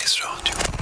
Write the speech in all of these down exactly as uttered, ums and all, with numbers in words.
Sveriges Radio.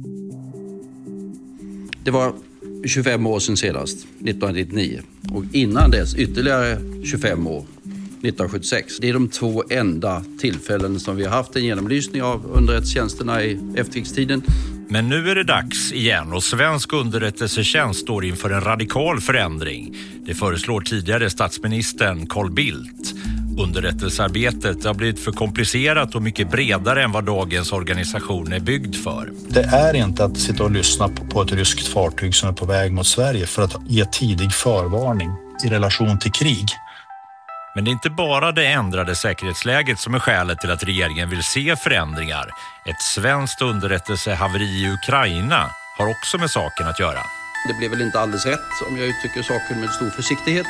Det var tjugofem år sedan senast, nittonhundranittionio. Och innan dess ytterligare tjugofem år, nittonhundrasjuttiosex. Det är de två enda tillfällen som vi har haft en genomlysning av underrättelsetjänsterna i efterkrigstiden. Men nu är det dags igen och svensk underrättelsetjänst står inför en radikal förändring. Det föreslår tidigare statsministern Carl Bildt. Underrättelsearbetet har blivit för komplicerat och mycket bredare än vad dagens organisation är byggd för. Det är inte att sitta och lyssna på ett ryskt fartyg som är på väg mot Sverige för att ge tidig förvarning i relation till krig. Men det är inte bara det ändrade säkerhetsläget som är skälet till att regeringen vill se förändringar. Ett svenskt underrättelsehaveri i Ukraina har också med saken att göra. Det blev väl inte alldeles rätt om jag uttrycker saken med stor försiktighet.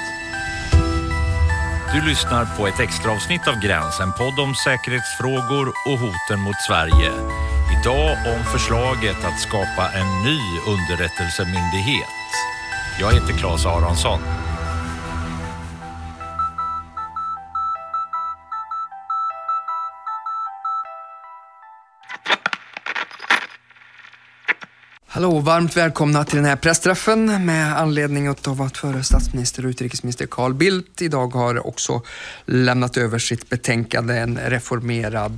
Du lyssnar på ett extra avsnitt av Gräns, en podd om säkerhetsfrågor och hoten mot Sverige. Idag om förslaget att skapa en ny underrättelsemyndighet. Jag heter Claes Aronsson. Hallå, varmt välkomna till den här pressträffen med anledning av att före statsminister och utrikesminister Carl Bildt idag har också lämnat över sitt betänkande En reformerad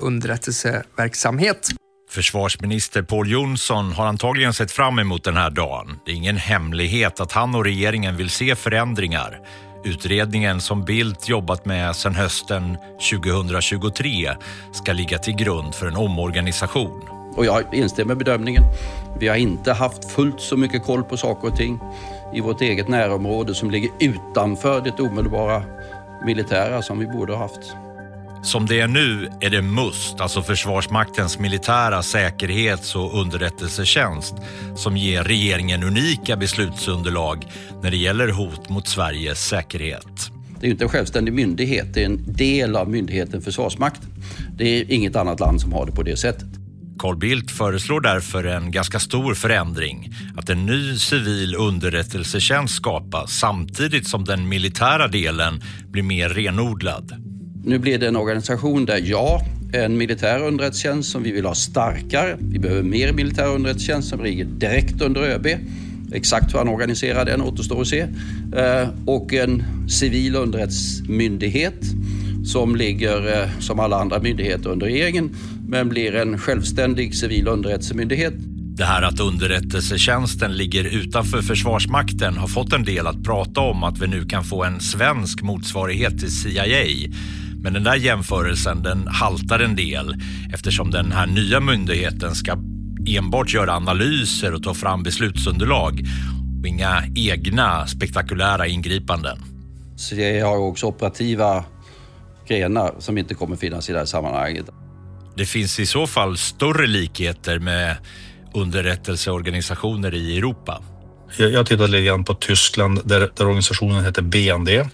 underrättelseverksamhet. Försvarsminister Pål Jonsson har antagligen sett fram emot den här dagen. Det är ingen hemlighet att han och regeringen vill se förändringar. Utredningen som Bildt jobbat med sedan hösten tjugohundratjugotre ska ligga till grund för en omorganisation. Och jag instämmer med bedömningen. Vi har inte haft fullt så mycket koll på saker och ting i vårt eget närområde som ligger utanför det omedelbara militära som vi borde ha haft. Som det är nu är det M U S T, alltså Försvarsmaktens militära säkerhets- och underrättelsetjänst, som ger regeringen unika beslutsunderlag när det gäller hot mot Sveriges säkerhet. Det är ju inte en självständig myndighet, det är en del av myndigheten Försvarsmakten. Det är inget annat land som har det på det sättet. Carl Bildt föreslår därför en ganska stor förändring, att en ny civil underrättelsetjänst skapas samtidigt som den militära delen blir mer renodlad. Nu blir det en organisation där ja, en militär underrättelsetjänst som vi vill ha starkare. Vi behöver mer militär underrättelsetjänst som ligger direkt under ÖB. Exakt hur han organiserar den återstår att se. Och en civil underrättelsemyndighet som ligger som alla andra myndigheter under regeringen, men blir en självständig civil underrättelsemyndighet. Det här att underrättelsetjänsten ligger utanför Försvarsmakten har fått en del att prata om att vi nu kan få en svensk motsvarighet till C I A. Men den där jämförelsen, den haltar en del eftersom den här nya myndigheten ska enbart göra analyser och ta fram beslutsunderlag och inga egna spektakulära ingripanden. C I A har också operativa grenar som inte kommer finnas i det här sammanhanget. Det finns i så fall större likheter med underrättelseorganisationer i Europa. Jag, jag tittade lite grann på Tyskland där, där organisationen heter B N D,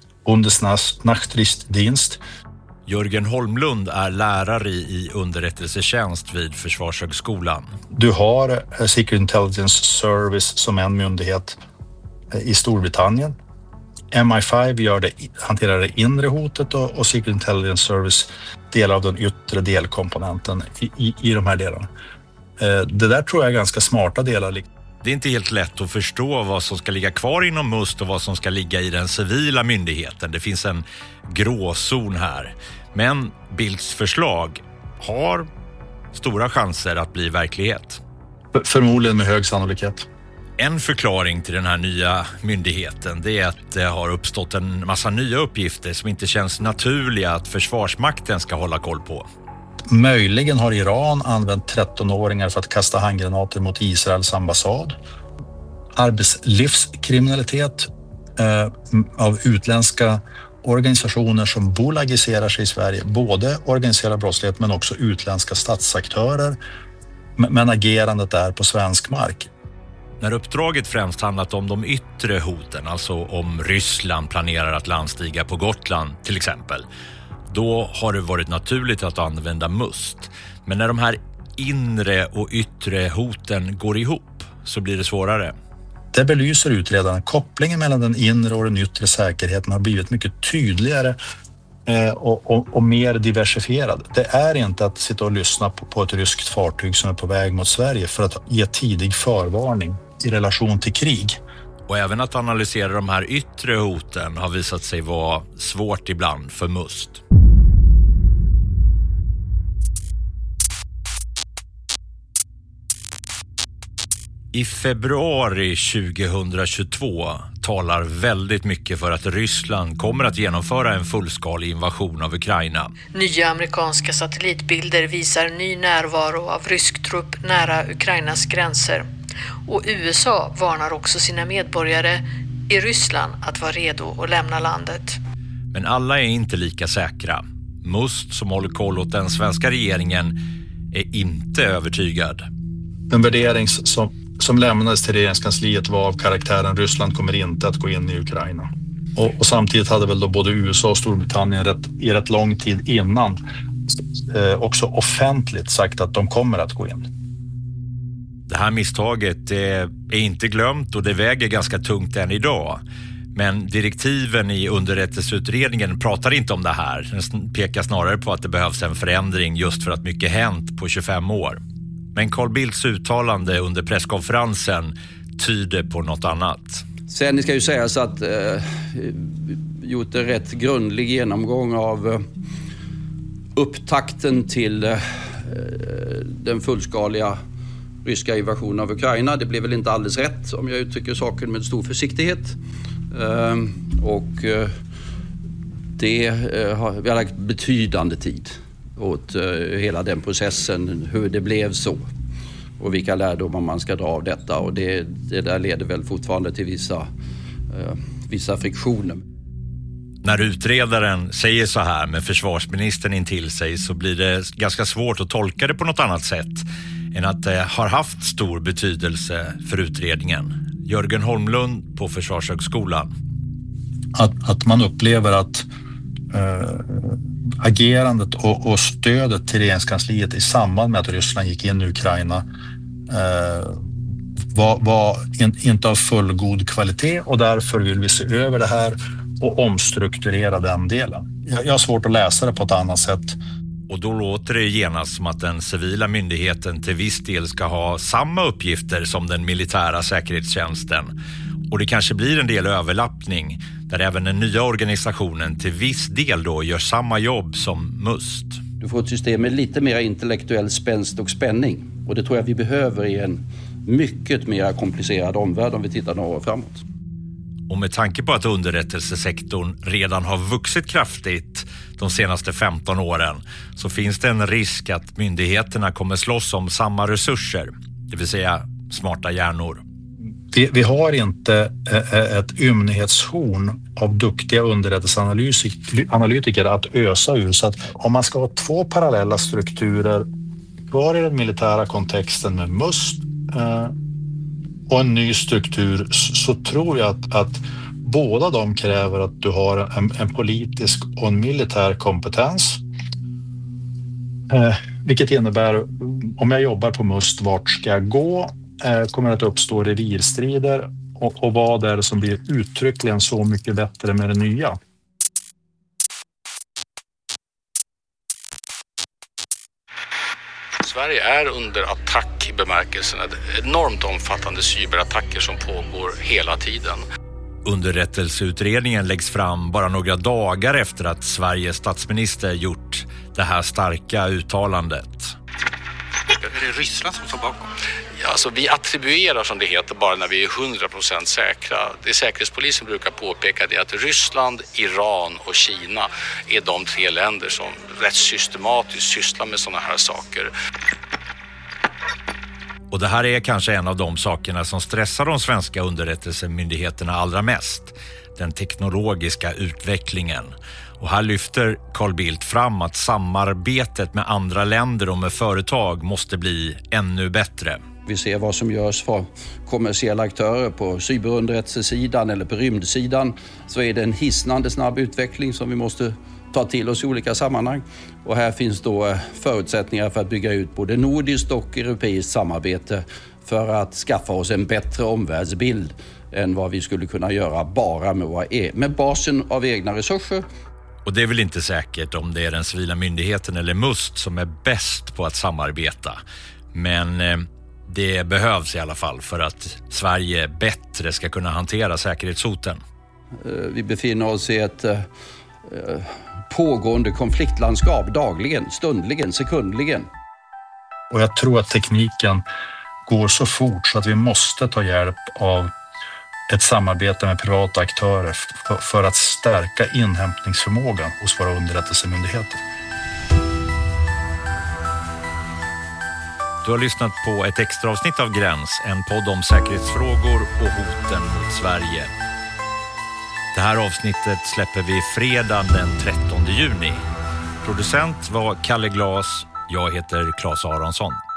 Bundesnachrichtendienst. Jörgen Holmlund är lärare i underrättelsetjänst vid Försvarshögskolan. Du har Secret Intelligence Service som en myndighet i Storbritannien. M I fem gör det, hanterar det inre hotet och, och Secret Intelligence Service delar av den yttre delkomponenten i, i, i de här delarna. Eh, det där tror jag är ganska smarta delar. Det är inte helt lätt att förstå vad som ska ligga kvar inom M U S T och vad som ska ligga i den civila myndigheten. Det finns en gråzon här. Men Bildts förslag har stora chanser att bli verklighet. För, förmodligen med hög sannolikhet. En förklaring till den här nya myndigheten, det är att det har uppstått en massa nya uppgifter som inte känns naturliga att Försvarsmakten ska hålla koll på. Möjligen har Iran använt trettonåringar för att kasta handgranater mot Israels ambassad. Arbetslivskriminalitet eh, av utländska organisationer som bolagiserar sig i Sverige. Både organiserad brottslighet men också utländska statsaktörer. Men agerandet är på svensk mark. När uppdraget främst handlat om de yttre hoten, alltså om Ryssland planerar att landstiga på Gotland till exempel, då har det varit naturligt att använda M U S T. Men när de här inre och yttre hoten går ihop så blir det svårare. Det belyser utredarna. Kopplingen mellan den inre och den yttre säkerheten har blivit mycket tydligare och, och, och mer diversifierad. Det är inte att sitta och lyssna på, på ett ryskt fartyg som är på väg mot Sverige för att ge tidig förvarning i relation till krig. Och även att analysera de här yttre hoten har visat sig vara svårt ibland för Must. I februari tjugohundratjugotvå talar väldigt mycket för att Ryssland kommer att genomföra en fullskalig invasion av Ukraina. Nya amerikanska satellitbilder visar ny närvaro av rysk trupp nära Ukrainas gränser. Och U S A varnar också sina medborgare i Ryssland att vara redo att lämna landet. Men alla är inte lika säkra. Must, som håller koll åt den svenska regeringen, är inte övertygad. Den värdering som som lämnades till regeringskansliet var av karaktären Ryssland kommer inte att gå in i Ukraina. Och, och samtidigt hade väl då både U S A och Storbritannien rätt, i rätt lång tid innan eh, också offentligt sagt att de kommer att gå in. Det här misstaget är, är inte glömt och det väger ganska tungt än idag. Men direktiven i underrättelseutredningen pratar inte om det här. Den pekar snarare på att det behövs en förändring just för att mycket hänt på tjugofem år. Men Carl Bildts uttalande under presskonferensen tyder på något annat. Sen ska ju sägas att eh, gjort en rätt grundlig genomgång av eh, upptakten till eh, den fullskaliga ryska invasionen av Ukraina. Det blev väl inte alldeles rätt om jag uttrycker saken med stor försiktighet. Eh, och eh, det eh, har vi har lagt betydande tid åt uh, hela den processen, hur det blev så och vilka lärdomar man ska dra av detta, och det, det där leder väl fortfarande till vissa, uh, vissa friktioner. När utredaren säger så här med försvarsministern in till sig så blir det ganska svårt att tolka det på något annat sätt än att det har haft stor betydelse för utredningen. Jörgen Holmlund på Försvarshögskolan. Att, att man upplever att äh, agerandet och, och stödet till regeringskansliet i samband med att Ryssland gick in i Ukraina äh, var, var in, inte av fullgod kvalitet, och därför vill vi se över det här och omstrukturera den delen. Jag, jag har svårt att läsa det på ett annat sätt. Och då låter det genast som att den civila myndigheten till viss del ska ha samma uppgifter som den militära säkerhetstjänsten. Och det kanske blir en del överlappning där även den nya organisationen till viss del då gör samma jobb som Must. Du får ett system med lite mer intellektuell spänst och spänning. Och det tror jag vi behöver i en mycket mer komplicerad omvärld om vi tittar några år framåt. Och med tanke på att underrättelsesektorn redan har vuxit kraftigt de senaste femton åren så finns det en risk att myndigheterna kommer slåss om samma resurser, det vill säga smarta hjärnor. Vi, vi har inte ett ymnighetshorn av duktiga underrättelseanalytiker att ösa ur, så att om man ska ha två parallella strukturer kvar i den militära kontexten med Must eh, och en ny struktur, så tror jag att, att båda de kräver att du har en, en politisk och en militär kompetens. Eh, vilket innebär, om jag jobbar på Must, vart ska jag gå? Eh, kommer att uppstå revirstrider, och, och vad är det som blir uttryckligen så mycket bättre med det nya? Sverige är under attack i bemärkelsen enormt omfattande cyberattacker som pågår hela tiden. Underrättelseutredningen läggs fram bara några dagar efter att Sveriges statsminister gjort det här starka uttalandet. Är det Ryssland som står bakom? Ja, alltså vi attribuerar, som det heter, bara när vi är hundra procent säkra. Det Säkerhetspolisen brukar påpeka är att Ryssland, Iran och Kina är de tre länder som rätt systematiskt sysslar med sådana här saker. Och det här är kanske en av de sakerna som stressar de svenska underrättelsemyndigheterna allra mest. Den teknologiska utvecklingen. Och här lyfter Carl Bildt fram att samarbetet med andra länder och med företag måste bli ännu bättre. Vi ser vad som görs för kommersiella aktörer på cyberunderrättelsesidan eller på rymdsidan, så är det en hisnande snabb utveckling som vi måste ta till oss i olika sammanhang. Och här finns då förutsättningar för att bygga ut både nordiskt och europeiskt samarbete för att skaffa oss en bättre omvärldsbild än vad vi skulle kunna göra bara med, våra e- med basen av egna resurser. Och det är väl inte säkert om det är den civila myndigheten eller Must som är bäst på att samarbeta. Men eh, det behövs i alla fall för att Sverige bättre ska kunna hantera säkerhetshoten. Vi befinner oss i ett eh, pågående konfliktlandskap dagligen, stundligen, sekundligen. Och jag tror att tekniken går så fort så att vi måste ta hjälp av ett samarbete med privata aktörer för att stärka inhämtningsförmågan hos våra underrättelsemyndigheter. Du har lyssnat på ett extra avsnitt av Gräns, en podd om säkerhetsfrågor och hoten mot Sverige. Det här avsnittet släpper vi fredag den trettonde juni. Producent var Kalle Glas, jag heter Claes Aronsson.